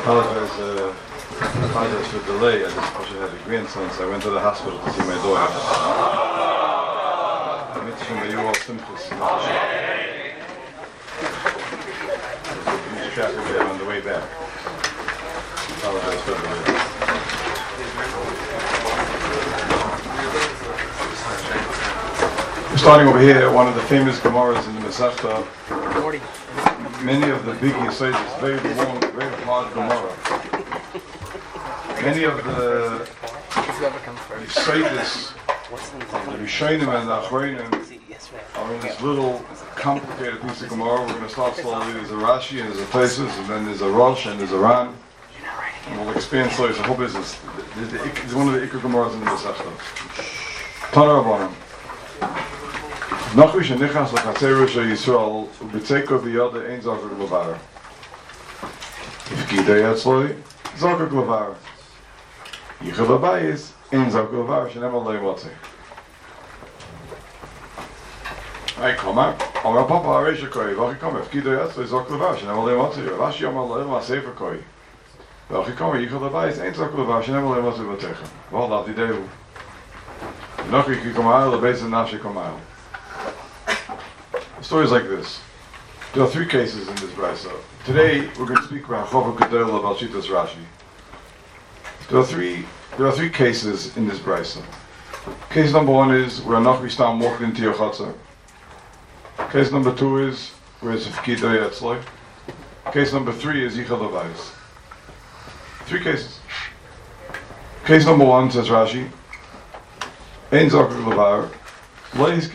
I apologize for the delay. I just had a grandson, so I went to the hospital to see my daughter. I met some of you all symptoms. Huge traffic jam on the way back. I apologize for the delay. We're starting over here at one of the famous Gemaras in the Masechta. Many of the big Yesodis, very long, very hard Gemara. Many of the Yesodis, the Rishonim and the Achronim, are in this little complicated piece of Gemara. We're going to start slowly. There's a Rashi and there's a Tesis, and then there's a Rosh and there's a Ran. And we'll expand slowly. The whole business. It's one of the Iker Gemaras in the Masechta. Tana Rabbanim. Nachri shenichas l'chatzero shel Yisrael u'b'tzeko b'yada ein zakuk l'var. Ifkidei etzloi zakuk l'var. Yichel l'bayis ein zakuk l'var shenemar lo yimotzei. Hey, Kama, Amar Papa Hareisha Koi, Vachi Kama, Ifkidei etzloi zakuk l'var shenemar lo yimotzei. Rashi Amar lo yimotzei sefer Koi. Vachi Kama, Yichel l'bayis ein zakuk l'var shenemar lo yimotzei v'techa. V'al dati dehu. Nachri ki kamayel l'beis nafshi kamayel. The story is like this. There are three cases in this brisa. Today we're going to speak about Chova Gedol about Shitas Rashi. There are three cases in this brisa. Case number one is where Nachri Stam walked into your chatzar. Case number two is where it's Fkidei Etzloi. Case number three is Yichel Avayis. Three cases. Case number one, says Rashi, Ein Zakuk Levar. Case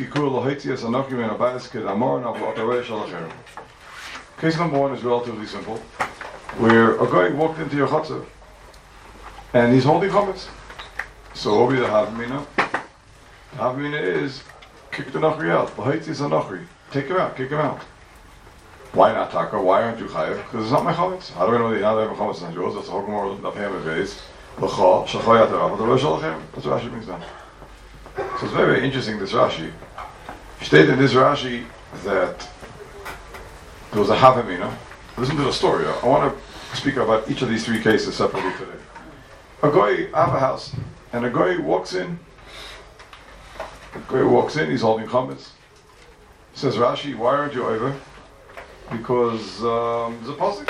number one is relatively simple, where a guy walked into your chutzah and he's holding chametz. So what will be the havamina? The havamina is kick the nachri out. Take him out, kick him out. Why not taka? Why aren't you chayav? Because it's not my chametz. How do I know that now they have a chametz on yours? That's the whole gemara of Ham Beis. That's what Rashi brings down. So it's very, very interesting, this Rashi. Stated in this Rashi that there was a Havamina. Listen to the story. I want to speak about each of these three cases separately today. A guy, I have a house, and a guy walks in. He's holding chametz. Says Rashi, why aren't you over? Because there's a pasuk.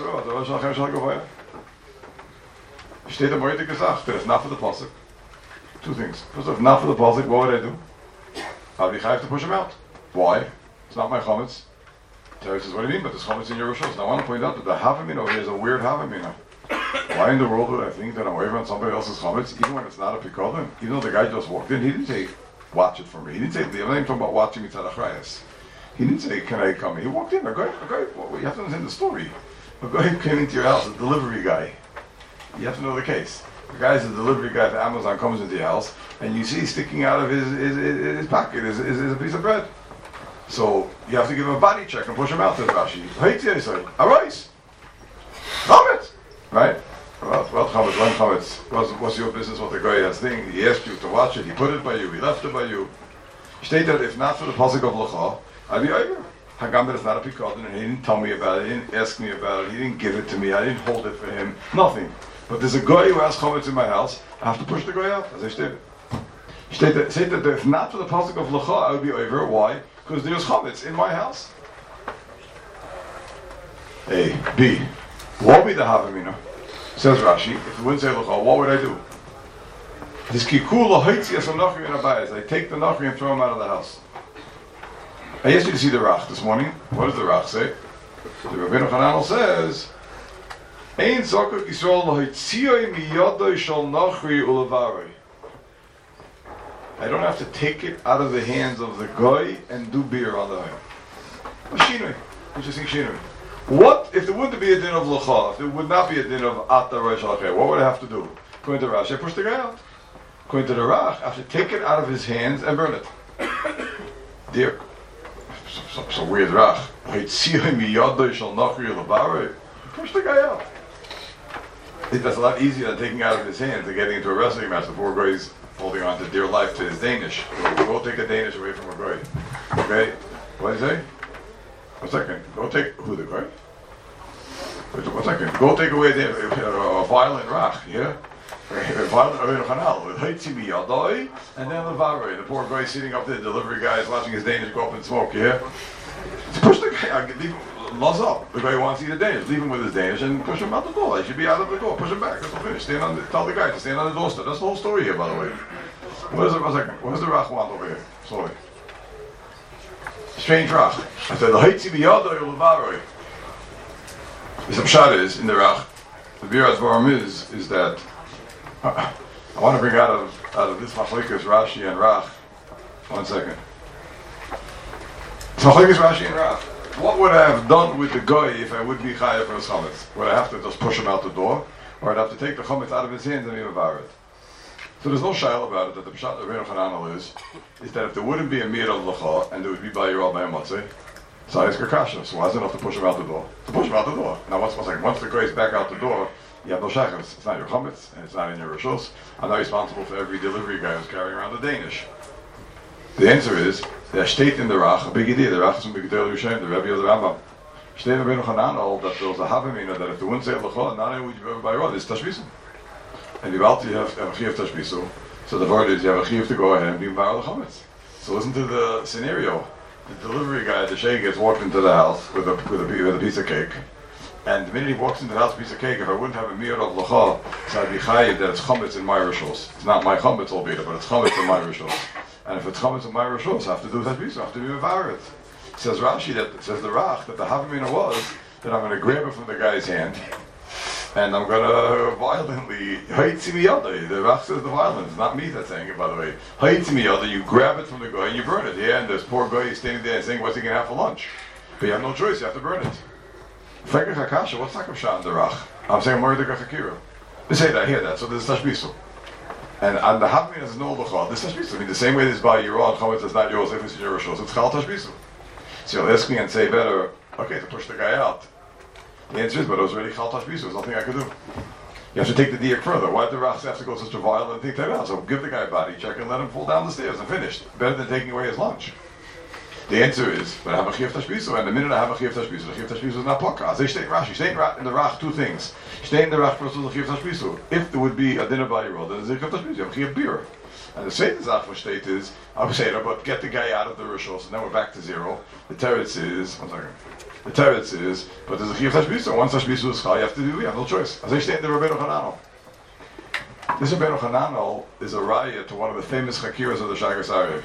Steht am heute gesagt, that it's not for the pasuk. Two things. First off, not for the pasuk, what would I do? I'd be chayav to push him out. Why? It's not my chametz. Terry says, what do you mean? But there's chametz in your rishos. Now I want to point out that the havamina over here is a weird havamina. Why in the world would I think that I'm over on somebody else's chametz, even when it's not a pikodim? Even though the guy just walked in, he didn't say, watch it for me. He didn't say, I'm not even talking about watching mitzad achrayas. He didn't say, can I come? He walked in. A guy, well, you have to understand the story. A guy came into your house, a delivery guy. You have to know the case. The guy's a delivery guy for Amazon, comes into your house, and you see sticking out of his pocket is a piece of bread. So you have to give him a body check and push him out to Rashi. Arise! Chametz! Right? Well, chametz, one chametz. What's your business what the guy has thing? He asked you to watch it, he put it by you, he left it by you. State that if not for the pasuk of L'cha, I'd be over. Hagam that it's not a pikadon, and he didn't tell me about it, he didn't ask me about it, he didn't give it to me, I didn't hold it for him, nothing. But there's a guy who has chametz in my house, I have to push the guy out, as I stated. Say that if not for the pasuk of L'cha, I would be over. Why? Because there's chametz in my house. A. B. What would be the havamina? Says Rashi, if it wouldn't say L'cha, what would I do? This kikul lahitzias anachri in abayis. I take the nachri and throw him out of the house. I asked you to see the Rach this morning. What does the Rach say? The Rabbeinu Hananel says, Ein zakuk Yisrael lahitzioi miyadoi shal nachri ulevarei. I don't have to take it out of the hands of the guy and do beer on the way. Shinui. Interesting shinui. What if there wouldn't be a din of L'cha, if there would not be a din of Ata Reish Alchei, what would I have to do? According to Rashi, I push the guy out. According to the Rach, I have to take it out of his hands and burn it. Dear, so weird Rach. Push the guy out. That's a lot easier than taking out of his hands and getting into a wrestling match. The poor guy's holding on to dear life to his Danish. Go take a Danish away from a guy. Okay? What did he say? 1 second. Go take... Who, the guy? One second. Go take away the violent rach, yeah? Violent Rabbeinu Chanal with Haitzi Miyadoi, and then Levaroi, the poor guy sitting up there, the delivery guy is watching his Danish go up and smoke, yeah? So push the guy, leave him, laws up. The guy who wants to eat a Danish, leave him with his Danish and push him out the door. He should be out of the door, push him back, that's all finished. Tell the guy to stand on the doorstep. That's the whole story here, by the way. What is it, one second, what does the rach want over here? Sorry. Strange rach. I said, the Haitzi Miyadoi Levaroi. The pshat is, in the rach, the Birat Dvarim is that I want to bring out of this Machlikas Rashi and Rach. 1 second. Machlikas Rashi and Rach. What would I have done with the guy if I would be chayav for his chametz? Would I have to just push him out the door, or I'd have to take the chametz out of his hands and be mevar it? So there's no shaila about it. That the pshat of Rabbeinu Chananel is that if there wouldn't be a mir of lacha and there would be bayirah by a matzeh, so it's kakasha. So why is it enough to push him out the door? To push him out the door. Now once the guy is back out the door, you have no shachas. It's not your chametz, and it's not in your rishos. I'm not responsible for every delivery guy who's carrying around the Danish. The answer is, there steht in the Rach, a big idea, the Rach is from B'Gedel Yushem, the Rebbe of the Rambam. Steht in Rabbeinu Chananel that there was a havamina that if the wouldn't say L'chol, not only would you ever buy rod, it's tashbisu. And you have a chiyuv tashbisu, so the word is you have a chiyuv to go ahead and be bar l'chametz. So listen to the scenario. The delivery guy, the sheikh, gets walked into the house with a piece of cake. And the minute he walks into the house, piece of cake, if I wouldn't have a mir of lacha, so I'd be chayiv that it's chametz in my rishos. It's not my chametz, albeit, but it's chametz in my rishos. And if it's chametz in my rishos, I have to do that piece. I have to be mevaret. Says Rashi says the Rach that the havamina was that I'm going to grab it from the guy's hand, and I'm going to violently haitzi miyada. The Rach says the violence, not me that's saying it, by the way. Haitzi miyada, you grab it from the guy and you burn it. Yeah, and this poor guy is standing there saying, "What's he going to have for lunch?" But you have no choice. You have to burn it. Fekach Hakasha, what's Takam Shah in the Rach? I'm saying Mordechai Chakira. They say that, I hear that, so there's Tashbisu. And on the Havmin is no L'chol, there's Tashbisu. I mean, the same way there's by Yirah and Chometz is not yours, if it's your Rishos, it's Chal Tashbisu. So you'll ask me and say better, okay, to push the guy out. The answer is, but it was already Chal Tashbisu, there's nothing I could do. You have to take the diak further. Why did the Rach have to go such a violent thing to that out? So give the guy a body check and let him fall down the stairs and finished. Better than taking away his lunch. The answer is, but I have a chiyuv tashbisu, and the minute I have a chiyuv tashbisu, the chiyuv tashbisu is not poka. As I state Rashi, state in the Rach two things. State in the Rach first was the chiyuv tashbisu. If there would be a dinner by your then there's a chiyuv tashbisu. You have a chiyuv beer. And the second zafra state is, I would say, but get the guy out of the rishos, and then we're back to zero. The teretz is, 1 second. The teretz is, but there's a chiyuv tashbisu. Once tashbisu is chal, you have to do. You have no choice. As I state in the Rabbeinu Chananel. This Rabbeinu Chananel is a raya to one of the famous chakiras of the Shagas Aryeh.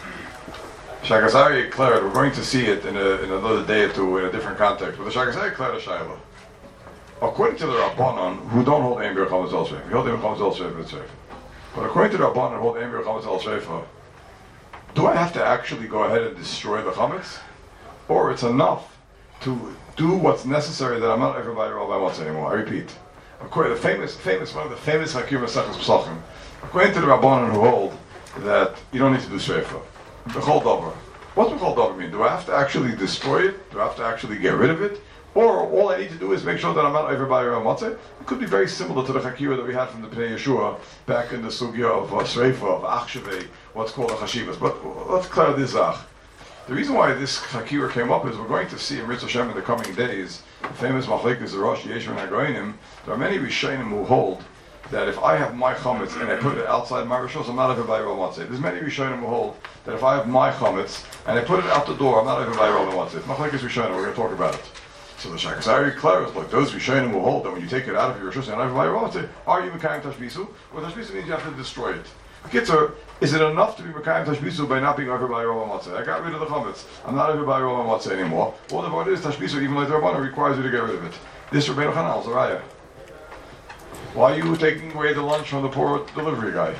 Shagas Aryeh declared, we're going to see it in another day or two in a different context, but the Shagas Aryeh declared a shayla. According to the Rabbanon, who don't hold Ein Bir Chametz El Shreifa, we hold Ein Bir Chametz El Shreifa, it's Shreifa. But according to the Rabbanon, who hold Ein Bir Chametz El Shreifa, do I have to actually go ahead and destroy the chametz, or it's enough to do what's necessary that I'm not ever by Rabbi Motz anymore? I repeat. According to one of the famous Hakim Masechus Pesachim, according to the Rabbanon who hold that you don't need to do Shreifa. B'chol davar. What's b'chol davar mean? Do I have to actually destroy it? Do I have to actually get rid of it? Or all I need to do is make sure that I'm not over by Rav Matzeh? It could be very similar to the Chakira that we had from the Pnei Yeshua back in the Sugya of Shreifa, of Achshavei, what's called a Chashivas. But let's clear this up. The reason why this Chakira came up is we're going to see in Ritz Hashem in the coming days, the famous Machlekes, the Rosh Yeshua and Hagoyinim, there are many Rishonim who hold that if I have my chametz and I put it outside my rishos, I'm not over by Rav Matzeh. There's many Rishonim who hold that if I have my chametz and I put it out the door, I'm not over by Rav Matzeh. Machlekes Rishonim, we're going to talk about it. So the Shagas Aryeh declares, like those Rishonim who hold that when you take it out of your rishos and not over by Rav Matzeh, are you Mekayim Tashbisu? Or Tashbisu means you have to destroy it. Kitzur, is it enough to be Mekayim Tashbisu by not being over by Rav Matzeh? I got rid of the chametz. I'm not over by Rav Matzeh anymore. All the word is Tashbisu, even like the Rabbanah requires you to get rid of it. This Rabbeinu Chananel is a raya. Why are you taking away the lunch from the poor delivery guy?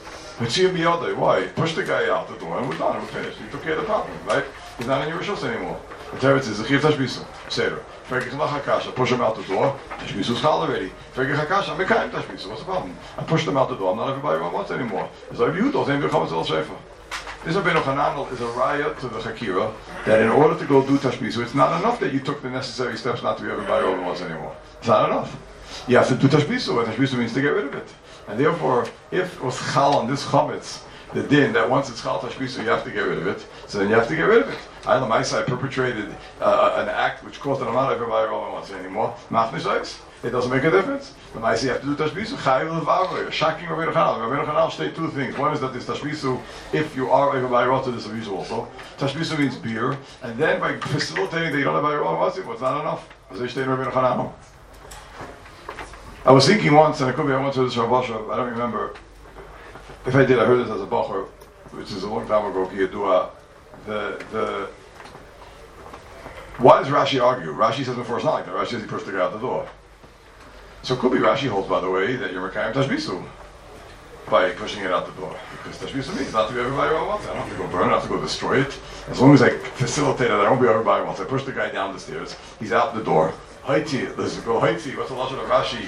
Why? Push the guy out the door and we're done, we're finished. You took care of the problem, right? He's not in your rishos anymore. The teretz is a chiyuv tashbisu. Seder. Fergich lachakasha, push him out the door. Tashbisu is chal already. Fergich hakasha, mekayim tashbisu. What's the problem? I pushed them out the door. I'm not everybody wants anymore. It's like you don't think Chametz El Shreifa. This Rabbeinu Chananel is a raya to the Chakira that in order to go do tashbisu, it's not enough that you took the necessary steps not to be everybody wants anymore. It's not enough. You have to do tashbisu, and tashbisu means to get rid of it. And therefore, if it was chal on this chametz the din that once it's chal tashbisu, you have to get rid of it. So then you have to get rid of it. I perpetrated an act which caused an amount of everybody I won't say anymore. Machnish. It doesn't make a difference. The Maisi have to do tashbisu. Chayiv levavoi. Shaking Rabbeinu Chanal. Rabbeinu Chanal state two things. One is that this tashbisu, if you are over by rota, this is also. Tashbisu means beer, and then by facilitating that you don't have by rota, it's not enough. As I state in Rabbeinu Chanal. I was thinking once, and it could be I went to this Rav Asher, I don't remember. If I did, I heard this as a bacher, which is a long time ago. Why does Rashi argue? Rashi says before it's not like that. Rashi says he pushed the guy out the door. So it could be Rashi holds, by the way, that you're Mekayim Tashbisu by pushing it out the door. Because Tashbisu means not to be everybody wants. I don't have to go burn it, I don't have to go destroy it. As long as I facilitate it, I won't be everybody wants. I push the guy down the stairs, he's out the door. Haiti, let's go Haiti, what's the lashon of Rashi?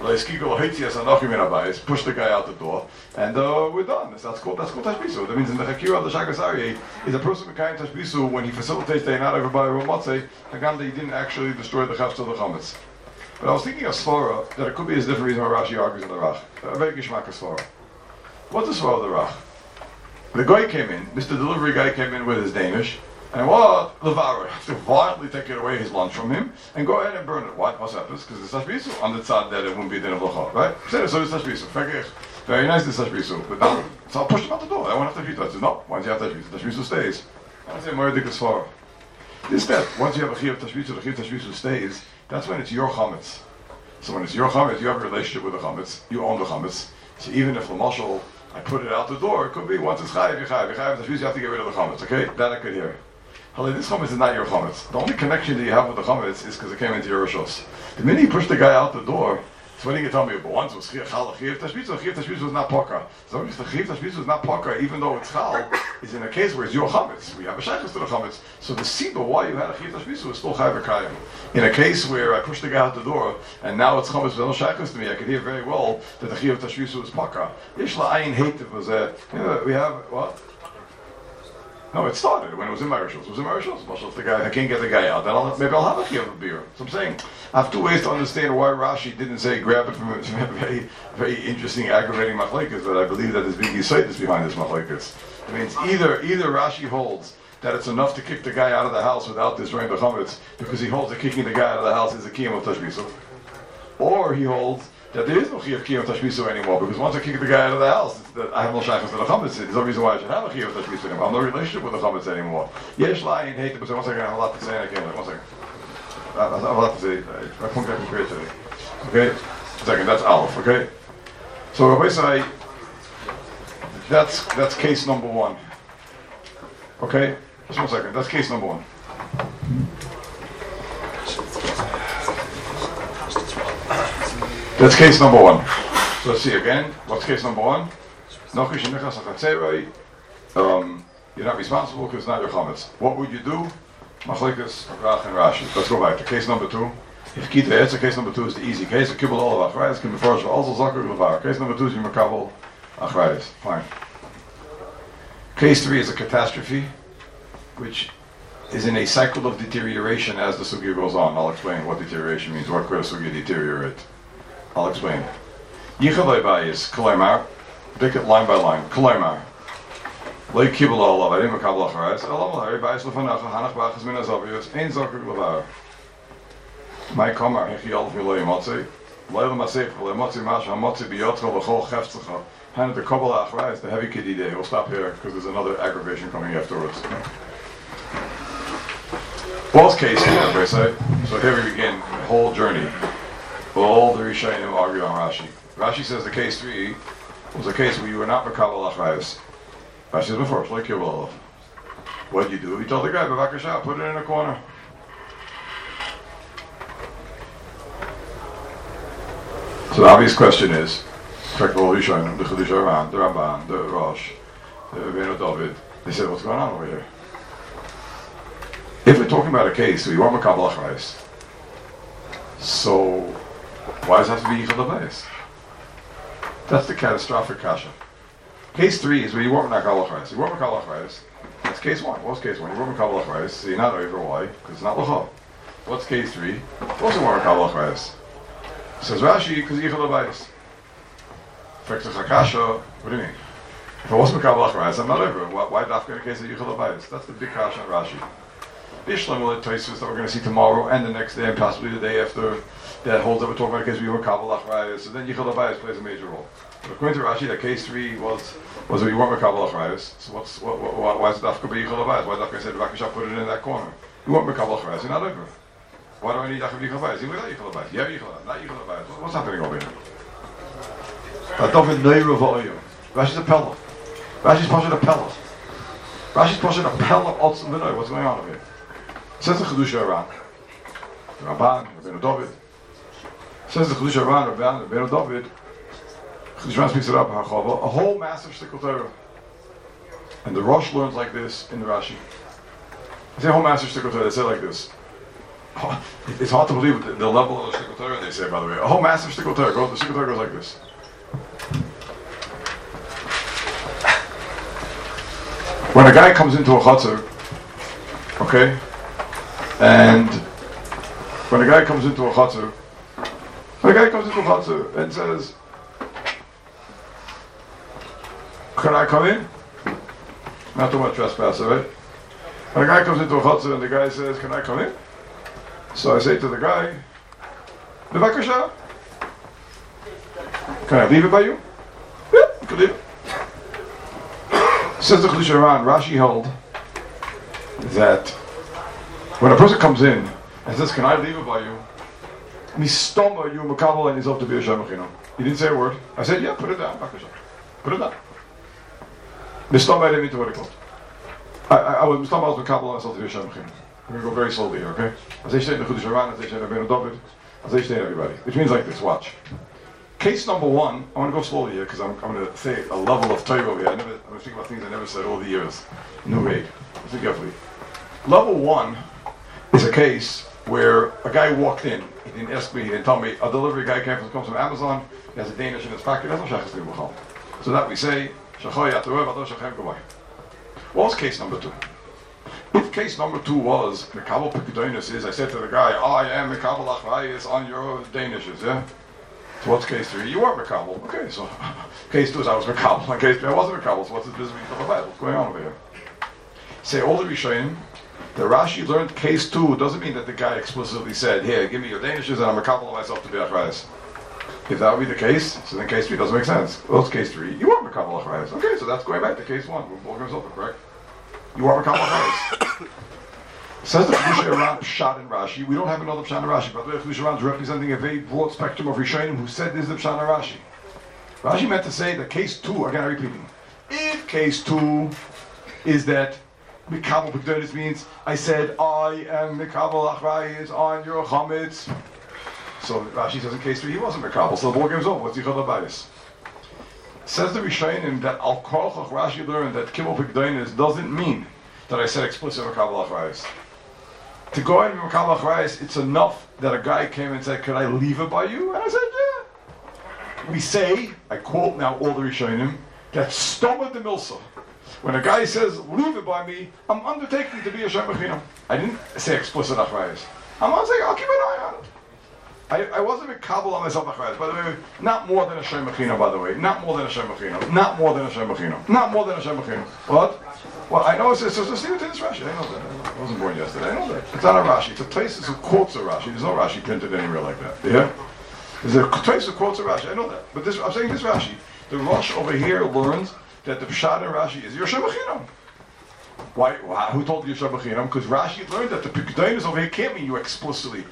Push the guy out the door, and we're done. That's called Tashbisu. That means in the Chakira of the Shagasari is a person Mekayim Tashbisu when he facilitates that not everybody wants say, Hagam that he didn't actually destroy the Chavs of the Chametz. But I was thinking of Svara, that it could be a different reason why Rashi argues in the Rach. A very gishmak of Svara. What's the Svara of the Rach? The guy came in, Mr. Delivery guy came in with his Danish, and what? Levarer has to violently take it away his lunch from him, and go ahead and burn it. Why? What happens? Because it's Tashbisu. On the tzad that it won't be din of Lacha, right? So it's Tashbisu. Very nice, this Tashbisu. But now, so I'll push him out the door. I won't have Tashbisu. I said, no, once you have Tashbisu, Tashbisu stays. I say, Moedik is Svara. This step, once you have a Chiyav Tashbisu, the Chiyav Tashbisu stays, that's when it's your chametz. So when it's your chametz, you have a relationship with the chametz, you own the chametz. So even if the mashal, I put it out the door, it could be once it's chayiv, you have to get rid of the chametz, okay? That I could hear. Halei, this chametz is not your chametz. The only connection that you have with the chametz is because it came into your rishos. The minute you push the guy out the door, so when you can tell me, but once it was chiyav tashbizu was not paka. So if the chiyav tashbizu is not paka, even though it's chal, is in a case where it's your chametz. We have a shaykhus to the chametz. So the siba why you had a chiyav tashbizu is still chayv v'kayim. In a case where I pushed the guy out the door, and now it's chametz with no shaykhus to me, I could hear very well that the chiyav tashbizu is paka. Yesh la'ayin hate it was we have, what? No, it started when it was in my rishos. It was in my rishos. The guy, I can't get the guy out. Then maybe I'll have a kiyah of beer. So I'm saying, I have two ways to understand why Rashi didn't say grab it from a very, very interesting, aggravating machlekes, but I believe that there's big yisoidus behind this machlekes. It means either Rashi holds that it's enough to kick the guy out of the house without destroying the chametz, because he holds that kicking the guy out of the house is a kiyam of tashbisu, or he holds that there is no kiyam of tashbisu anymore, because once I kick the guy out of the house, I have no shaykhus to the chametz. There's no reason why I should have a kiyam of tashbisu anymore. I have no relationship with the chametz anymore. Yesh la'ayin hate it, but one second, I have a lot to say, and I can't. 1 second. I have a lot to say. I can't get create today. Okay? 1 second, that's Aleph, okay? So Rabbi say, that's case number 1. Okay? Just 1 second, that's case number 1. That's case number 1. So let's see again. What's case number 1? You're not responsible because it's not your chametz. What would you do? Machlekes, Rach, and Rashi. Let's go back to case number 2. If Kita Etzer, case number 2 is the easy case. A kibbul all of achrayas can be first, also zakir levar. Case number 2 is Yimakavel achrayas. Fine. Case 3 is a catastrophe, which is in a cycle of deterioration as the sugya goes on. I'll explain what deterioration means. What could a sugya deteriorate? I'll explain. Yichalei bayis, kolaymar, pick it line by line. Kolaymar. Lei kibbul olav, I didn't makabel achrayas. Elam alari bayis lefanacha, hanach bachas min azavius, ein zakir levar. My kamar, hechi alf miloi motzei. Leila masef, le motzei mash, ha-motzei biyotcha, lechol cheftzecha. Hand the kabbalah achrayas, the heavy kedidei. We'll stop here, because there's another aggravation coming afterwards. Both cases, everybody say. So here we begin the whole journey. All the Rishonim argue on Rashi. Rashi says the case 3 was a case where you were not makabel achrayas. Rashi says before, like your love. What did you do? You told the guy, b'vakasha, put it in a corner. So the obvious question is, check all the Rishonim, the Chiddushei Haran, the Ramban, the Rosh, the Rabbeinu David. They said, what's going on over here? If we're talking about a case where you weren't makabel achrayas, so why does it have to be yichud abayis? That's the catastrophic kasha. Case 3 is where you weren't makabel achrayas. You weren't makabel achrayas. That's case 1. What's case 1? You weren't makabel achrayas, so you're not over. Why? Because it's not l'cha. What's case 3? Also weren't makabel achrayas. Says Rashi, because yichud abayis. Affects the kasha. What do you mean? If I wasn't Makabel Achrayas, I'm not over. Why Dafka in the case of Yichel Abayis? That's the big kasha on Rashi. Bishlam will Tosfos that we're going to see tomorrow and the next day and possibly the day after that holds that we're talking about a case where you were Makabel Achrayas. So then Yichel Abayis plays a major role. But according to Rashi, that case 3 was where you weren't Makabel Achrayas. So why is Dafka be Yichel Abayis? Why Dafka said Rakashah put it in that corner? You weren't Makabel Achrayas. You're not over. Why do I need Dafka Yichel Abayis? Even without Yichel Abayis. Yeah, Yichel Abayis, not Yichel Abayis. What's happening over here? Rashi's a Pella. Rashi's pushing a Pella. Rashi's pushing a Pella. What's going on over here? Says the Chiddushei HaRan. Rabban, Rabbeinu David. Says the Chiddushei HaRan, Rabbeinu David. Chiddushei HaRan speaks it up, Harchava. A whole massive shtickle Torah. And the Rosh learns like this in the Rashi. They say a whole massive shtickle Torah. They say like this. It's hard to believe the level of the shtickle Torah they say, by the way. A whole massive shtickle Torah. The shtickle Torah goes like this. When a guy comes into a chutzner, okay, and when a guy comes into a chutzner and says, "Can I come in?" Not too much trespasser, right? When a guy comes into a chutzner and the guy says, "Can I come in?" So I say to the guy, "Bevakasha, can I leave it by you?" Yeah, you can leave it. Says the Chiddushei HaRan, Rashi held that when a person comes in and says, "Can I leave it by you?" Mistoma, you Makabel and yourself to be a Shemachino. He didn't say a word. I said, "Yeah, put it down." Put it down. Mistoma, I didn't mean to what it called. I was Mistoma, I was Makabel and myself to be a Shemachino. We're going to go very slowly here, okay? As I say in the Chiddushei HaRan, as I say in Rabbeinu David, as I say in everybody. Which means like this, watch. Case number 1, I want to go slowly here because I'm going to say a level of Torah over here. I'm going to speak about things I never said all the years. No way. Listen carefully. Level 1 is a case where a guy walked in. He didn't ask me, he didn't tell me. A delivery guy comes from Amazon. He has a Danish in his pocket. That's no shachas l'ibachal. So that we say, Shachoy Yaturev Adon Shachem Gavai. What was case number 2? If case number 2 was Mekabel Pekudonis is, I said to the guy, I am Mekabel Achrayas on your Danishes, yeah? So what's case 3? You weren't Mekabel. Okay, so case 2 is I was Mekabel. On case 3 I wasn't Mekabel. So what's the business of the Bible? What's going on over here? Say all the Rishonim, the Rashi learned case 2 doesn't mean that the guy explicitly said, here, give me your Danishes and I'm Mekabel myself to be Achrayas. If that would be the case, so then case 3 doesn't make sense. Well, it's case 3. You weren't Mekabel Achrayas. Okay, so that's going back to case 1. We're walking ourselves, correct? You are Mekabel Achrayas. Says the Chiddushei HaRan Pshat in Rashi. We don't have another Pshat in Rashi. By the way, Chiddushei HaRan is representing a very broad spectrum of Rishonim who said this is the Pshat in Rashi. Rashi meant to say that case 2, again I'm repeating, if case 2 is that Mekabel Pekudonis means I said I am Mekabel Achrayas on your chametz. So Rashi says in case 3 he wasn't Mekabel. So the ball game's over. What's Yichel Abayis? Says the Rishonim that Al Korach Rashi learned that Kibul Pekudonis doesn't mean that I said explicit Mekabel Achrayas. To go in Mekabel Achrayas, it's enough that a guy came and said, "Can I leave it by you?" And I said, "Yeah." We say, I quote now all the Rishonim, that Stoma de Milsa. When a guy says, "Leave it by me," I'm undertaking to be a Shemachino. I didn't say explicit Achrayas. I'm not saying, I'll keep an eye on it. I wasn't Mekabel on myself Achrayas. By the way, not more than a Shemachino, by the way. Not more than a Shemachino. Not more than a Shemachino. Not more than a Shemachino. What? Well, I know it's leave it to this Rashi. I know that. I wasn't born yesterday. I know that. It's not a Rashi. It's a place that quotes a Rashi. There's no Rashi printed anywhere like that. Yeah? There's a place that quotes a Rashi. I know that. But I'm saying this Rashi. The Rosh over here learns that the Pshat in Rashi is your Shemachinam. Why? Who told you Shemachinam? Because Rashi learned that the Pekudonis over here can't mean you explicitly.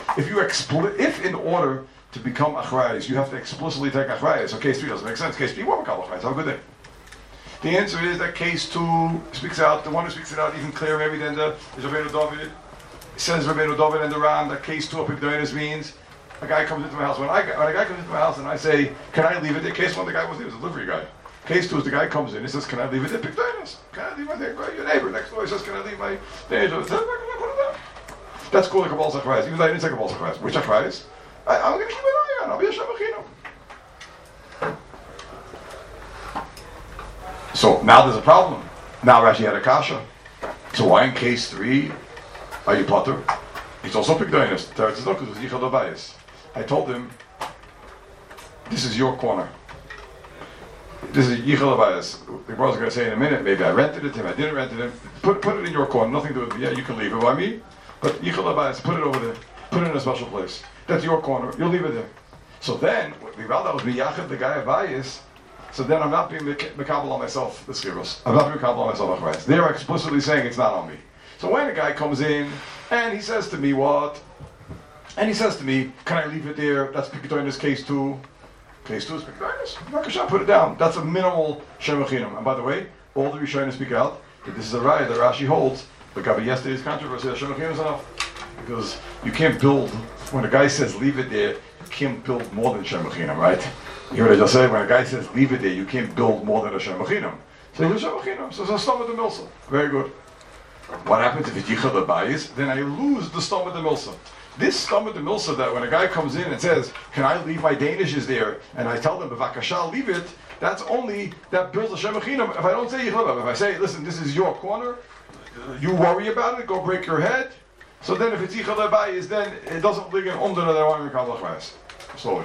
If in order to become Achrayas, you have to explicitly take Achrayas. So case 3 doesn't make sense. Case 3 won't become Achrayas. Have a good day. The answer is that case 2 speaks out, the one who speaks it out even clearer maybe than is Rabbeinu David. Says Rabbeinu David and the Ram that case 2 of Pekudonis means a guy comes into my house. When a guy comes into my house and I say, "Can I leave it there?" Case 1, the guy wasn't, he was a delivery guy. Case 2 is the guy comes in, he says, "Can I leave it there?" Pekudonis. "Can I leave my thing?" Your neighbor next door, he says, "Can I leave my thing?" I said, "Put it down." That's called a Kabbalah Achrayas. Even though I didn't say Kabbalah Achrayas. Which Achrayas? I'm going to keep an eye on. I'll be a Shemachino. So now there's a problem. Now Rashi had a kasha. So why in case 3 are you potter? He's also Pekudonis. Teretz is no, because it was Yichel Abayis. I told him, this is your corner. This is Yichel Abayas. The Gemara is going to say in a minute, maybe I rented it to him, I didn't rent it to him. Put it in your corner, nothing to do with it. Yeah, you can leave it by me, but Yichel Abayas, put it over there. Put it in a special place. That's your corner, you'll leave it there. So then, that was Miyachid, the guy Abayas, so then I'm not being Mekabel on myself, the Skiros. I'm not being Mekabel on myself, Achrais. They're explicitly saying it's not on me. So when a guy comes in, and he says to me, what? And he says to me, can I leave it there? That's Pikatoinus case 2. Case 2 is Pikatoinus. Makasha, put it down. That's a minimal Shemachinam. And by the way, all the Rishonim speak out that this is a raya that Rashi holds. But yesterday's controversy, that Shemachinam is enough. Because you can't build, when a guy says leave it there, you can't build more than Shemachinam, right? You hear what I just said? When a guy says leave it there, you can't build more than a Shemachinam. So it's a Shemachinam. So it's a Stomach de Milsa. Very good. What happens if it's Yichel Abayis? Then I lose the Stomach de Milsa. This Stomach de Milsa, that when a guy comes in and says, can I leave my Danishes there? And I tell them, B'vakasha, leave it. That's only, that builds a Shemachinam. If I don't say Yichel Abayis, if I say, listen, this is your corner, you worry about it, go break your head. So then if it's Yichel Abayis, then it doesn't live in under the one in Kabbalah. Slowly.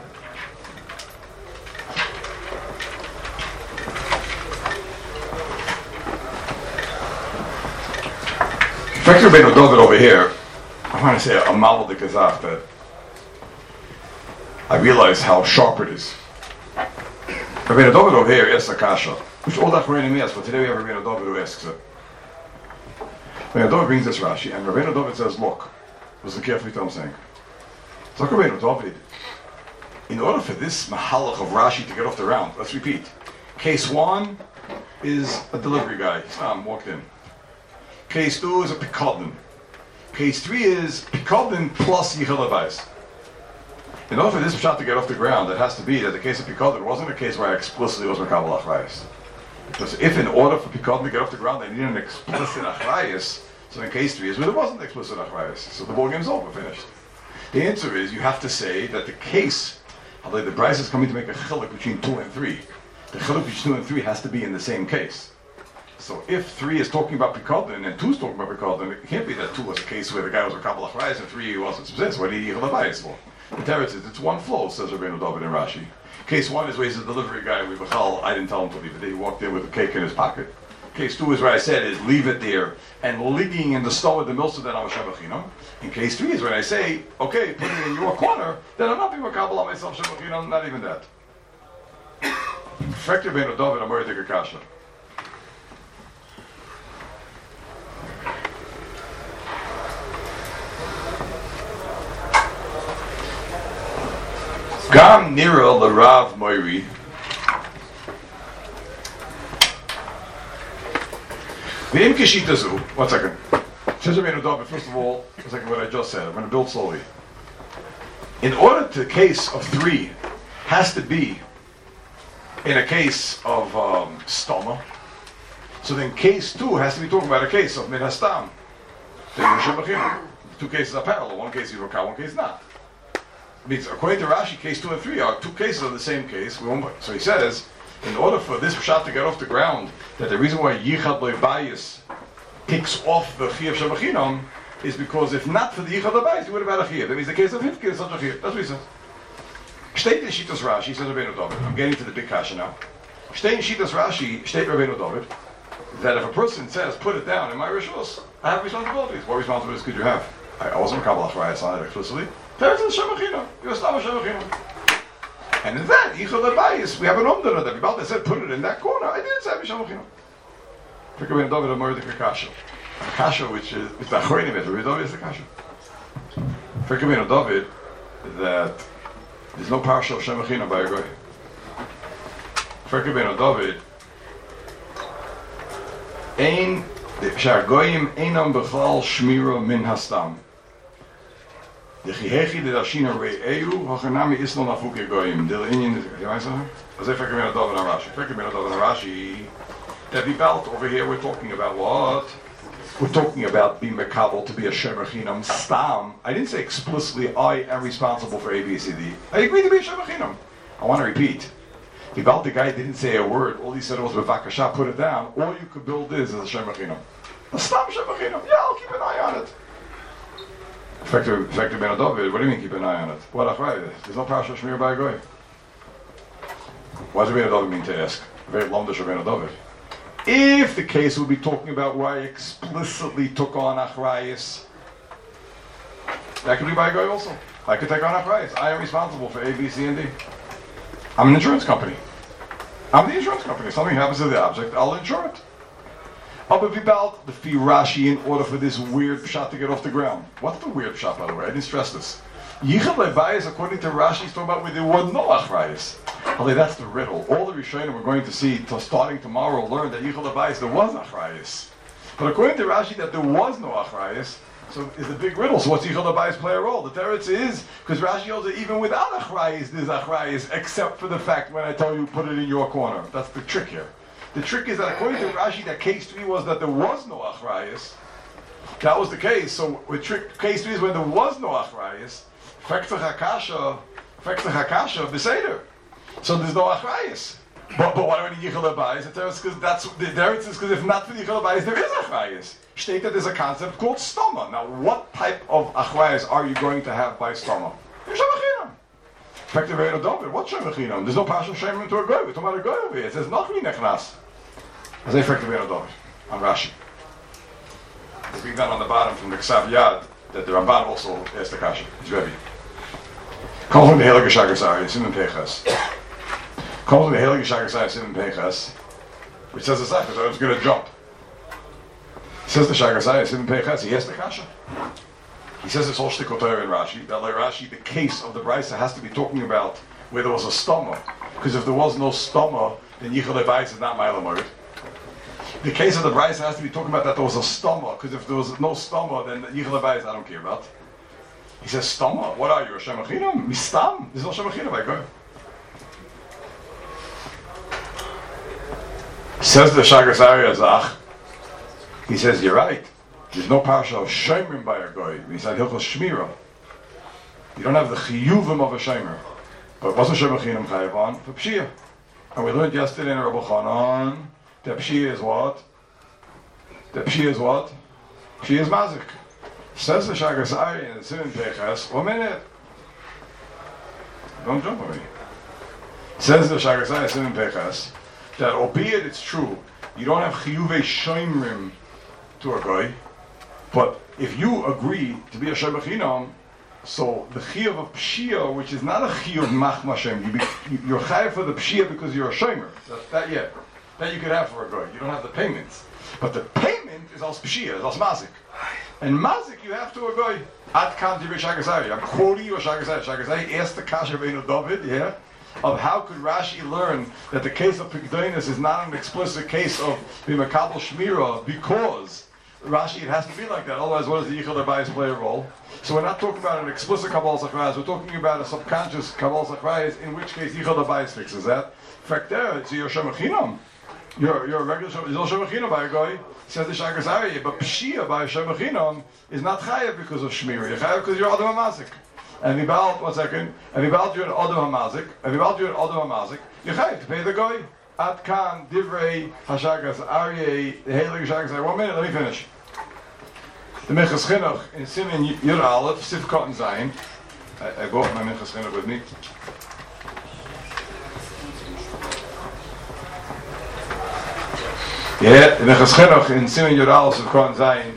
Dr. Rabbeinu David over here, I want to say a Malva de Kazaf that I realize how sharp it is. Rabbeinu David over here asks a kasha, which all that Rabbeinu asks, but today we have Rabbeinu David who asks it. Rabbeinu David brings this Rashi, and Rabbeinu David says, look, listen carefully to what I'm saying. It's like Rabbeinu David, in order for this mahalach of Rashi to get off the round, let's repeat. Case 1 is a delivery guy. Stam walked in. Case 2 is a Pikadon. Case 3 is Pikadon plus Yichel Abayis. In order for this shot to get off the ground, it has to be that the case of Pikadon wasn't a case where I explicitly was Mekabel Achrayis. Because if in order for Pikadon to get off the ground, they needed an explicit Achrayis, so in case 3 is where there wasn't explicit Achrayis. So the ball game's over, finished. The answer is you have to say that the case, although the Bryce is coming to make a chiluk between 2 and 3, the chiluk between 2 and 3 has to be in the same case. So if 3 is talking about Pikadon and 2 is talking about Pikadon, it can't be that 2 was a case where the guy was a Kabbalah Achrayis and 3 wasn't subsist. What did he Yichel Abayis for? The Teretz is it's one flow, says Rabbeinu David and Rashi. Case 1 is where he's a delivery guy. I didn't tell him to leave it there. He walked in with a cake in his pocket. Case 2 is where I said is leave it there and ligging in the stomach of the milsa that I'm a Shemachinam. In case 3 is when I say, okay, put it in your corner, then I'm not being a Kabbalah myself Shemachinam, not even that. Frek Rabbeinu David, I'm worried to Kasha. Gam Nira L'Rav Moiri. V'im Kishita Zu. 1 second. Says Rabbeinu David, first of all, a second what I just said. I'm going to build slowly. In order to case of 3 has to be in a case of stoma. So then case 2 has to be talking about a case of Min Hastam. The 2 cases are parallel. One case is Rokah, one case not. Means according to Rashi, case 2 and 3 are 2 cases of the same case. So he says, in order for this shot to get off the ground, that the reason why Yichad Le'Bayis takes off the Chiyuv Shemachinam is because if not for the Yichad Le'Bayis, he would have had a Chiyuv. That means the case of Hifkir is such a Chiyuv. That's what he says. Shteit in Shitas Rashi, says Rabbeinu David. I'm getting to the big kasha now. Shteit in Shitas Rashi, Shteit Rabbeinu David, that if a person says, put it down in my rishus, I have responsibilities. What responsibilities could you have? I wasn't a Kabbalah Achrayis on it explicitly. Teretz is Shemachinam. You're a Stam Shemachinam. And in that, Yichel Abayis, we have an omdana that Bibalta said, put it in that corner. I didn't say Shemachinam. Frek Rabbeinu David, I'm worried to Kasha. Kasha, which is the Achronim, Rabbeinu David is the Kasha. Frek Rabbeinu David, that there's no parsha of Shemachinam by a goy. Frek Rabbeinu David, ein שהגויים אינם בכלל שמירה מן הסתם. דחיהכי דרשינה ראיהו, הכנמי איסלו נפוק הגויים. דלעניין, you know what I'm saying? אז זה פרק בין הדוב ונרשי. פרק בין הדוב ונרשי, that we belt over here, we're talking about what? We're talking about being mekabel to be a shemachinam stam. I didn't say explicitly, I am responsible for A, B, C, D. I agree to be a shemachinam. I want to repeat. The guy didn't say a word. All he said was, "B'vakasha, put it down." All you could build is a shemachinam. A stam shemachinam. Yeah, I'll keep an eye on it. Effective Ben David. What do you mean keep an eye on it? What achrayis? There's no parsha shmir by a goy. What does Rabbeinu David mean to ask? Very lumdish Rabbeinu David. If the case would be talking about where I explicitly took on achrayus, that could be by a guy also. I could take on achrayus. I am responsible for A, B, C, and D. I'm an insurance company. I'm the insurance company. If something happens to the object, I'll insure it. But about the fee Rashi in order for this weird pshat to get off the ground. What's the weird pshat, by the way? I didn't stress this. Yichud lebayis, according to Rashi, is talking about where there were no achrayus. Although that's the riddle. All the Rishonim we're going to see starting tomorrow learn that Yichud lebayis there was achrayus. But according to Rashi, that there was no achrayus, so is a big riddle. So what's Yichud lebayis play a role? The teretz is because Rashi holds that even without achrayus, there's achrayus, except for the fact when I tell you put it in your corner. That's the trick here. The trick is that according to Rashi, that case 3 was that there was no achrayus. That was the case. So with case 3 is when there was no achrayus. Fektach hakasha, beseder. So there's no achrayus. But why do we need yichud lebayis? The teretz is because if not for the yichud lebayis, there is achrayus. State that there's a concept called stoma. Now, what type of achrayus are you going to have by stoma? Effective Rabbeinu David. What's shemachinam? There's no partial shemim to a goy. We're talking about a goy over here. It says nachmi nechnas. As effective Rabbeinu David on Rashi. It's being done on the bottom from the Ksav Yad that the Ramban also asked the kasha. It's Rebbe. Comes from the Heilige Shagasari, Simon Pechas. Comes from the Heilige Shagasari, Simon Pechas, which says the Sach, I was going to jump. He says the Shagasari, Simon Pechas, he asked the kasha. He says this whole shtickle Torah in Rashi, that like Rashi, the case of the Brisa has to be talking about where there was a stoma. Because if there was no stoma, then Yichud lebayis is not Ma'ila. The case of the Brisa has to be talking about that there was a stoma. Because if there was no stoma, then Yichud lebayis I don't care about. He says, stoma? What are you, a shemachinam? Mistam? There's no shemachinam, I go. Says the Shagasari Azach, he says, you're right. There's no parsha of shemrim by a goy. He said hilchos shmira. You don't have the chiyuvim of a shemer. But what's a shemachinam chayav on? For pshia. And we learned yesterday in Rabbi Chanan that pshia is what? Pshia is mazik. Says the Shagasari in the Simon Pechas, 1 minute. Don't jump on me. Says the Shagasari in the Simon Pechas that albeit it's true, you don't have chiyuvei shemrim to a goy. But if you agree to be a shemachinam, so the chiyuv of pshia, which is not a chiyuv machma shem, you're chayav for the pshia because you're a shemer. That you could have for a goy. You don't have the payments, but the payment is als pshia, is als mazik. And mazik you have to a goy. Ad kan divrei Shagasari. I'm quoting you a Shagasari. Shagasari asked the kasha Rabbeinu David, of how could Rashi learn that the case of Pekdonis is not an explicit case of b'makabel shmira because Rashi, it has to be like that. Otherwise, what does the Yichud lebayis play a role? So we're not talking about an explicit Kabbalah Zachrayas. We're talking about a subconscious Kabbalah Zachrayas, in which case Yichud lebayis fixes that. In fact, there, it's your shemachinam. You're a regular shemachinam. There's no shemachinam by a guy. Says the Shagasari, but pshia by a shemachinam is not chayav because of shmira. You're chayav because you're adam hamazik. And vibal, 1 second. And vibal you're an adam hamazik. You're chayav to pay the guy. At kan divrei Hashagasari, the Heilige Shagasari. 1 minute. Let me finish. The Minchas Chinuch in Siman Yud Aleph, Sifkot and Zayin. I brought my Minchas Chinuch with me. Yeah, the Minchas Chinuch in Siman Yud Aleph, Sifkot and Zayin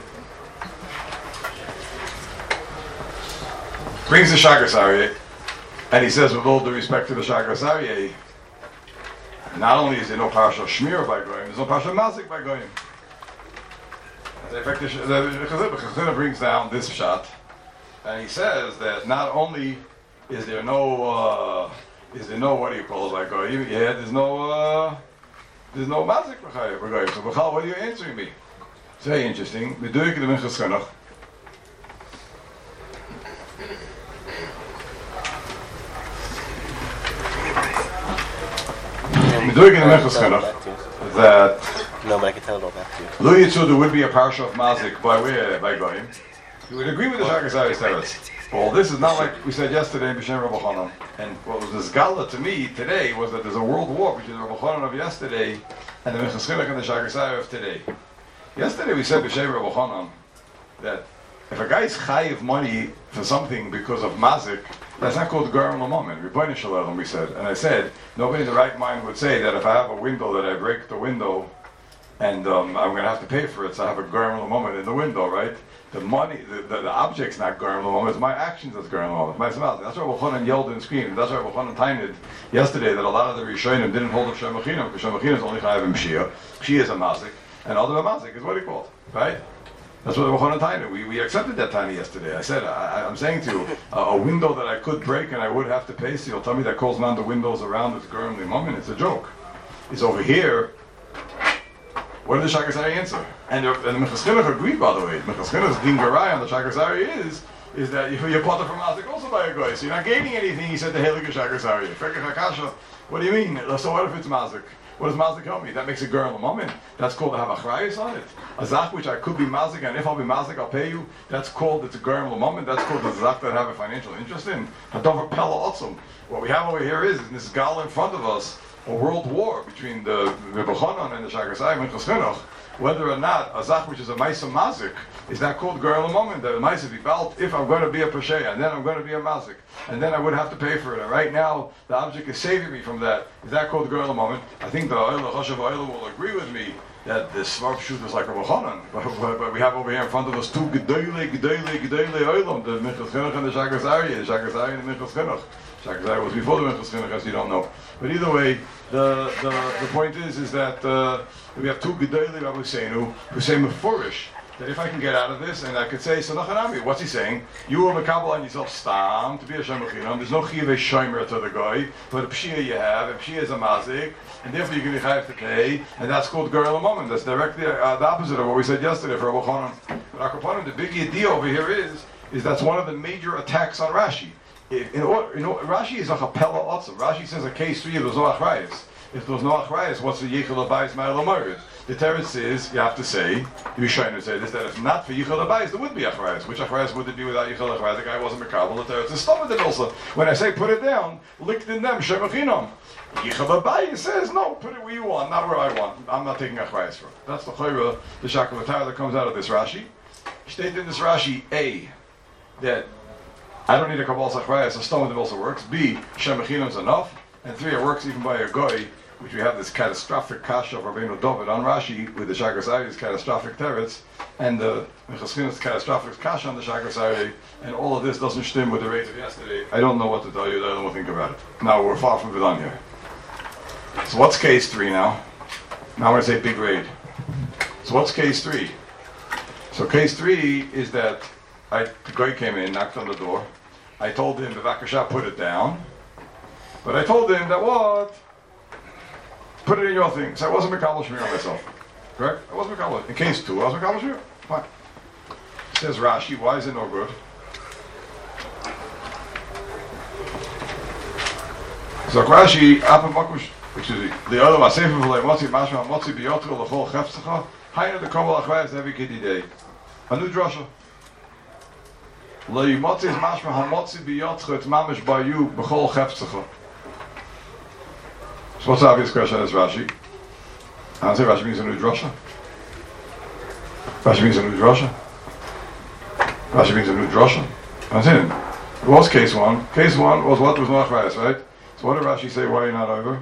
brings the Shagasari, and he says, with all due respect to the Shagasari, not only is there no parsha Shmir by Goyim, there's no parsha Mazik by Goyim. The Chazina brings down this pshat, and he says that not only is there no what do you call it by goyim? Yeah, there's no mazik b'goyim. So B'chal, what are you answering me? It's very interesting. Meduik the Minchas Chinuch. Meduik the Minchas Chinuch that. No, but I can tell it all back to you. Lo Yitzud, there would be a parsha of mazik by goyim. You would agree with the Shagasari's teretz. Well, this is not like we said yesterday in B'Shem Rabbi Chanan. And what was this gala to me today was that there's a world war between the Rabbi Chanan of yesterday and the Minchas Chinuch and the Shagasari of today. Yesterday we said B'Shem Rabbi Chanan that if a guy is chayiv money for something because of mazik, That's not called Garam L'Momen. Rebbeinu Shalom, we said. And I said, nobody in the right mind would say that if I have a window that I break the window and I'm going to have to pay for it, so I have a Garam L'Momen in the window, right? The money, the object's not Garam L'Momen, it's my actions that's Garam L'Momen. That's why Rabbi yelled and screamed. That's why Rabbi timed yesterday that a lot of the Rishonim didn't hold up Shem Machinam, because Shem Machinam is only Chayav and Pshia. Pshia is a Mazik, and other Mazik is what he called, right? That's what Rabbi Tiny. We accepted that Tiny yesterday. I said, I'm saying to you, a window that I could break and I would have to pay, so you'll tell me that calls on the windows around it's Garam L'Momen. It's a joke. It's over here. What did the Shakasari answer? And the Minchas Chinuch agreed, by the way. Minchas Chinuch's din garai on the Shakasari is that you're potter from Mazik also by a guy. So you're not gaining anything, he said the Heilige Shakasari. What do you mean? So what if it's Mazik? What does Mazik help me? That makes a girl a moment. That's called to have a chrayas on it. A zach which I could be Mazik, and if I'll be Mazik, I'll pay you. That's called, it's a girl a moment. That's called the zach that I have a financial interest in. Hadover Pella Otzum. What we have over here is, in this gal in front of us, a world war between the Rebbe Chanan and the Shakasai and Minchas Chinuch, whether or not a zach which is a Maisa Mazik is that called Garam L'Momen. The Maisa be belt if I'm going to be a Pesheya and then I'm going to be a Mazik and then I would have to pay for it. And right now the object is saving me from that. Is that called Garam L'Momen? I think the Oila Choshev Oila will agree with me that the Svarp shoot is like Rebbe Chanan, but we have over here in front of us two Gedolei Oilam, the Minchas Chinuch and the Shakasai and the Minchas Chinuch. Shakasai was before the Minchas Chinuch, as you don't know. But either way, the point is that we have two Gedolei Rabbi Seinu who say Mefurish that if I can get out of this, and I could say, so Nachanami, what's he saying? You are Mekabel on yourself stam to be a Shem Machinam. There's no Chiyavei Shomer to the guy, but a Pshia you have, and Pshia is a Mazik, and therefore you're going to have to pay, and that's called Garam L'Momen. That's directly the opposite of what we said yesterday for Rabbi Chanan. But Akapanim, the big idea over here is that's one of the major attacks on Rashi. Rashi is a chapella otzim. Rashi says a case 3 there's no achrayas. If there's no achrayas, what's the yichel abayis ma'alamorid? The teretz is you have to say, you're trying to say this, that if not for yichel abayis, there would be achrayas. Which achrayas would it be without yichel abayis? The guy wasn't mekabel. The teretz is stop with it also. When I say put it down, licked in them shemachinam. Yichel abayis says no, put it where you want, not where I want. I'm not taking achrayas from. That's the chayra, the shakavatara that comes out of this Rashi. State in this Rashi A that I don't need a Kabbalah Sachrayas, a stone that also works. B, Shem Machinam is enough. And 3, it works even by a goy, which we have this catastrophic kasha of Rabbeinu David on Rashi with the Shakasari's catastrophic teretz, and the Minchas Chinuch's catastrophic kasha on the Shakasari, and all of this doesn't stem with the rate of yesterday. I don't know what to tell you, I don't know what to think about it. Now, we're far from done here. So what's case 3 now? Now I'm going to say big raid. So what's case 3? So case 3 is that the guy came in, knocked on the door. I told him, Bevakasha, put it down. But I told him that what? Put it in your thing. So I wasn't Mekabel Shmir on myself. Correct? I wasn't Mekabel. In case 2, I was Mekabel Shmir. Fine. Says Rashi, why is it no good? So Rashi, Apamakush, which is the other one, Sefer V'lei Motzi, Mashma, Motzi, B'yotro, L'chol Chefzecha, Hayna the Kabbalah Achvayas, every kiddy day. A new drasha. Lo yimotzi is mashma hamotzi biyotcha et mamish bayu b'chol chefzecha. So what's the obvious question is Rashi? I don't say Rashi means a new drasha. Rashi means a new drasha. Rashi means a new drasha. I'm saying, it was case 1. Case 1 was what was no achrayas, right? So what did Rashi say, why are you not over?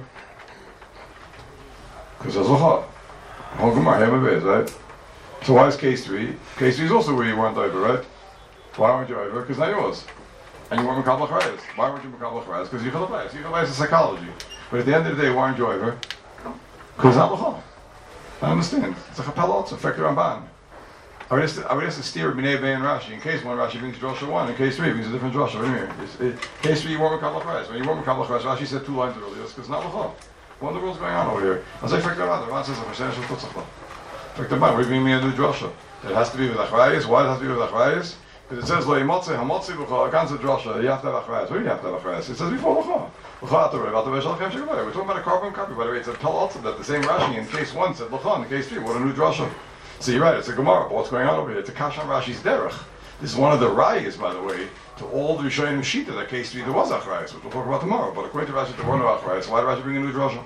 Because there's a chol. Whole Gemara, Hema right? So why is case 3? Case 3 is also where you weren't over, right? Why weren't you over? Because now you was. And you weren't Mekabel Achrayas. Why weren't you Mekabel Achrayas? Because Yichel Abayis. Yichel Abayis is psychology. But at the end of the day, why aren't you over? Because not L'chol. I understand. It's a chapel also, Fekir Ramban. I would ask to steer B'nai Bey and Rashi. In case 1, Rashi means drasha 1. In case 3, it means a different drasha. Right here. Case 3, you weren't Mekabel Achrayas. When you weren't Mekabel Achrayas, Rashi said 2 lines earlier. That's because not L'chol. What in the world's going on over here? I'll say Fekir Ramban. The Ramban says a percentage of Tutzachla. Fekir Ramban, what do you mean a new drasha? It has to be with Achrayas. Why does it have to be with Achrayas? Because it says lo yimotzi hamotzi b'chol ganze drasha. You have to have achrayas. What do you have to have achrayas? It says before l'chol. L'chol atav about the veshal chem shekavay. We're talking about a carbon copy. By the way, it's a tell also that the same Rashi in case 1 said l'chol. In case 3, what a new drasha. So you're right. It's a Gemara. But what's going on over here? It's a kash on Rashi's derech. This is one of the rayas, by the way, to all the Rishonim Shita that case 3 there was achrayas, which we'll talk about tomorrow. But according to Rashi, there were no achrayas. Why did Rashi bring a new drasha?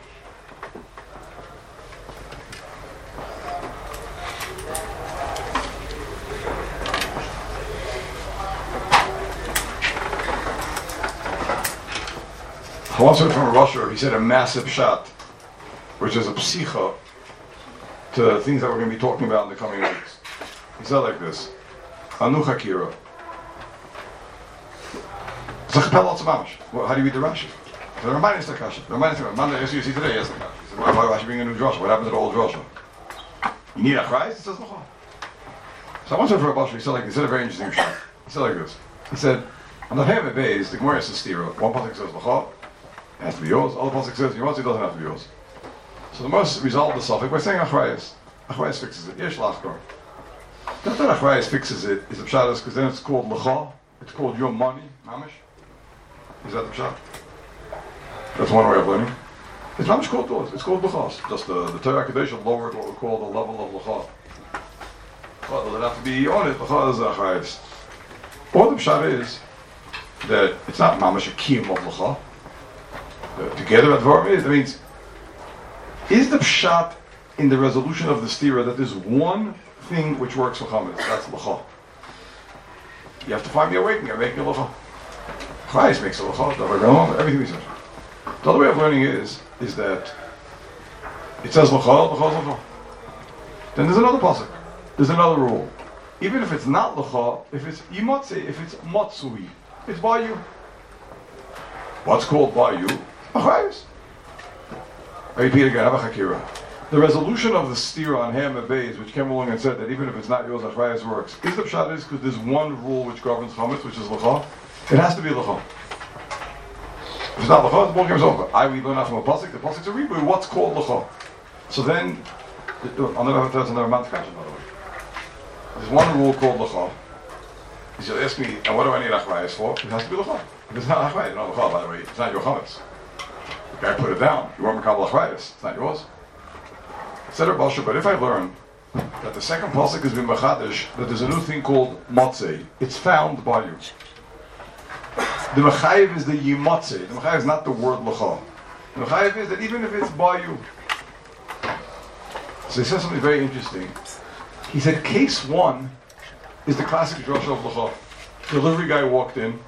I once heard from a Rusher, he said a massive shot, which is a psicha to things that we're going to be talking about in the coming weeks. He said like this, Anu Chakira. It's like a pelot mamash. How do you read the Rashi? The Ramban is the Kasha. The Ramban is the Monday, as you see today, yes, the Kasha. He said, why Rashi bring a new drasha? What happened to the old drasha? You need a chrys? He says, no. So I once heard from a Basher, he said like, he said a very interesting shot. He said like this. He said, on the Ham Beis, the Gemara says stira. One pasuk says l'cha, it has to be yours. Other pasuk says, you want it doesn't have to be yours. So the most resolve the suffix by saying achrayas. Achrayas fixes it. Yesh lachkor. Not that achrayas fixes it is the pshat, because then it's called l'cha. It's called your money, mamish. Is that the pshat? That's one way of learning. It's mamish called those. It's called l'chas. Just the Torah Kadesh lowered what we call the level of l'cha. Well, does it have to be on it? L'cha is achrayas. Or the pshat is that it's not mamash a kiyum of l'cha. Together at Dvarim is, that means, is the pshat in the resolution of the stira that there's one thing which works for chametz? That's l'cha. You have to find me awakening. I'm making a l'cha. Chrys makes a l'cha. Everything we said. The other way of learning is that it says l'cha, l'cha is l'cha. Then there's another pasuk. There's another rule. Even if it's not l'cha, if it's imatze, if it's matsui, it's by you. What's called by you? Achrayas. I repeat again, have a chakira. The resolution of the stira on Ham and Beis, which came along and said that even if it's not yours, achrayas works. Is the pshat is because there's one rule which governs chametz, which is l'cha. It has to be l'cha. If it's not l'cha, the ball game's over. We learn out from a pasuk. The pasuk's a reboot. What's called l'cha? So then, I'll never have to answer another man's question, by the way. There's one rule called l'cha. He said, ask me, and what do I need achrayas for? It has to be l'cha. If it's not achrayas, not l'cha, by the way, it's not your chametz. The guy put it down. You weren't mekabel achrayas. It's not yours. Said Rav Asher, but if I learn that the second pasuk is b'machadish, that there's a new thing called matzeh, it's found by you. The mechayiv is the yimatzeh. The mechayiv is not the word l'cha. The mechayiv is that even if it's by you. So he says something very interesting. He said, case one is the classic drasha of l'cha. Delivery guy walked in.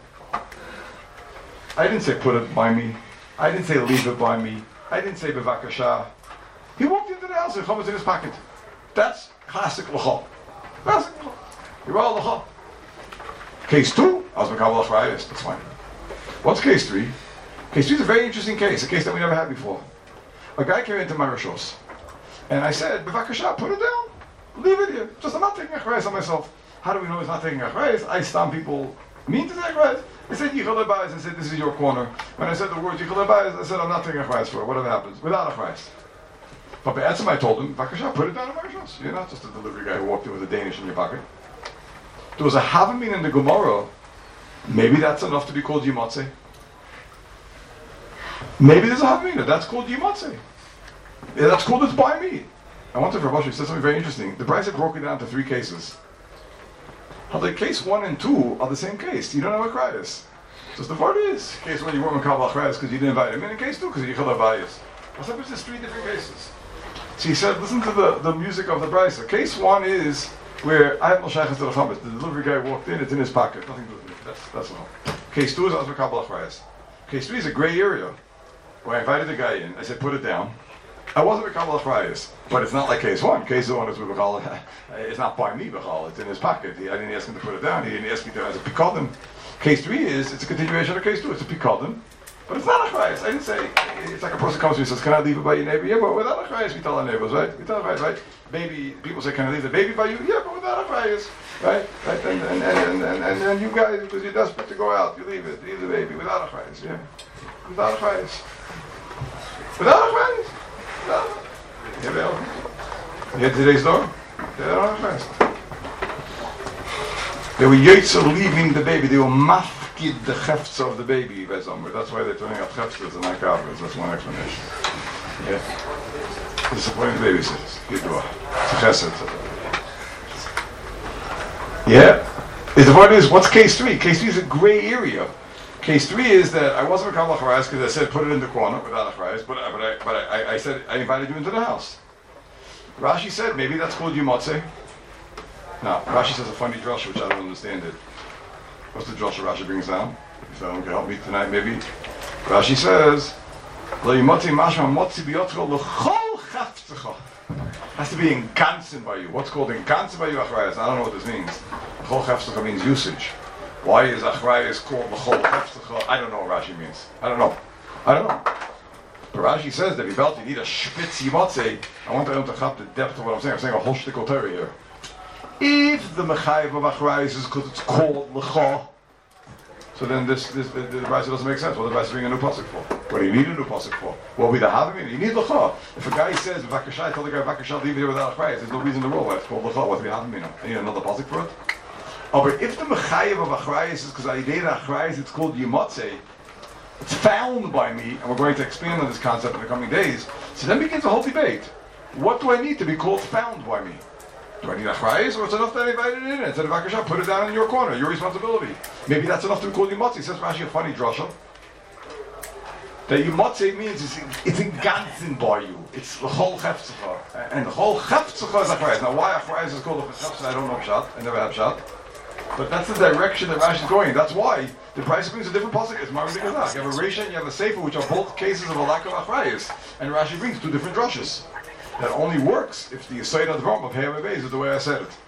I didn't say put it by me. I didn't say leave it by me. I didn't say bevakasha. He walked into the house and chametz in his pocket. That's classic l'cha. Classic l'cha. You're all l'cha. Case two, I was mekabel achrayas. That's fine. What's case three? Case three is a very interesting case. A case that we never had before. A guy came into my rishos, and I said, bevakasha, put it down. Leave it here. Just I'm not taking achrayas on myself. How do we know he's not taking achrayas? I stomp people mean to take achrayas. I said yichal lebayis. I said this is your corner. When I said the words yichal lebayis, I said I'm not taking achrayas for it. Whatever happens, without achrayas. But by Etzem I told him, Bakasha, put it down in my house. You're not just a delivery guy who walked in with a Danish in your pocket. There was a Havamin in the Gemara. Maybe that's enough to be called Yimatze. Maybe there's a Havamin that's called Yimatze. Yeah, that's called it's by me. I wanted Rav Asher, he said something very interesting. The Brisa broke it down to three cases. How the case 1 and 2 are the same case. You don't know what cry is. So the part is, case 1 you weren't mekabel achrayas because you didn't invite him in case 2 because you yichal lebayis. What's up with these three different cases? So he said, listen to the music of the Brisa. Case 1 is where I have no shaykhs to the chametz. The delivery guy walked in, it's in his pocket. Nothing to do with me. That's all. Case 2 is I was mekabel achrayas. Case 3 is a gray area where I invited the guy in. I said, put it down. I wasn't mekabel achrayas, but it's not like case 1. Case 1 is it's not by me, b'chal. It's in his pocket. I didn't ask him to put it down. He didn't ask me to as a pikodim. Case 3 is it's a continuation of case 2. It's a pikodim. But it's not achrayas. I didn't say, it's like a person comes to me and says, can I leave it by your neighbor? Yeah, but without achrayas, we tell our neighbors, right? We tell achrayas, right? Baby, people say, can I leave the baby by you? Yeah, but without achrayas, right? And you guys, because you're desperate to go out, you leave the baby without achrayas, yeah? Without achrayas. Without achrayas. Yeah, Bill. You hear today's door? Without achrayas. They were yotzer leaving the baby. They were mafkid the hefts of the baby. That's why they're turning out hefts and not covers. That's one explanation. Yeah. Disappointing babysitters. Good door. It's a chesed. Yeah. The point is, what's case 3? Case 3 is a gray area. Case 3 is that I wasn't mekabel achrayas because I said put it in the corner without achrayas, but I said I invited you into the house. Rashi said maybe that's called Yimatze. Now, Rashi says a funny drasha, which I don't understand it. What's the drasha Rashi brings down? If someone can help me tonight, maybe. Rashi says, Lo yimotzi mashma motzi biyotro l'chol chafzecha. Has to be in ganzen by you. What's called in ganzen by you achrayas? I don't know what this means. L'chol chafzecha means usage. Why is achrayas called l'chol chafzecha? I don't know what Rashi means. I don't know. But Rashi says that you need a spitz yimotzi. I want to chap the depth of what I'm saying. I'm saying a whole shtickle Torah here. If the mechayev of achrayas is because it's called l'chol, so then the Rashi doesn't make sense. What the Rashi bring a new pasuk for? What do you need a new pasuk for? What we the having? You need l'cha. If a guy says v'akasha, I told the guy v'akasha leave here without achrayas, there's no reason in the world why it's called l'cha. What do we having? I need another pasuk for it. Oh, but if the mechayev of achrayas is because I did achrayas, it's called yimotze. It's found by me, and we're going to expand on this concept in the coming days. So then begins a whole debate. What do I need to be called found by me? Do I need achrayas, or it's enough that I invited it in? Instead of v'akasha, put it down in your corner, your responsibility. Maybe that's enough to be called yimotze. Says Rashi a funny drasha. That yimotze means it's in ganzen by you. It's the whole chefzecha. And the whole chefzecha is achrayas. Now why achrayas is called a chefzecha, I don't know pshat. I never had pshat. But that's the direction that Rashi is going. That's why the price brings a different pasuk. It's Marvin Gazak. You have a Reisha and you have a Sefer, which are both cases of a lack of achrayas. And Rashi brings two different drushes. That only works if the Yisayid Advarim of Hayam Beis is the way I said it.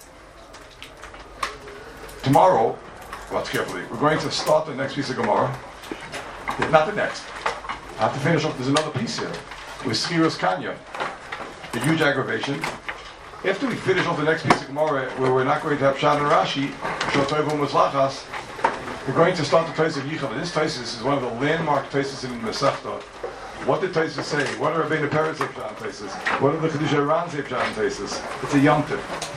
Tomorrow, watch carefully, we're going to start the next piece of Gemara. Not the next. I have to finish off, there's another piece here. With Schiros Kanya. The huge aggravation. After we finish off the next piece of Gemara, where we're not going to have Shad and Rashi, Shotoivu Muslachas, we're going to start the Tais of Yicham. This Tais is one of the landmark Taises in Masechta. What did Taisus say? What are Rabbeinu Peretz Pshat Taisus? What are the Chiddushei Ran say Pshat Taisus? It's a yomtiv.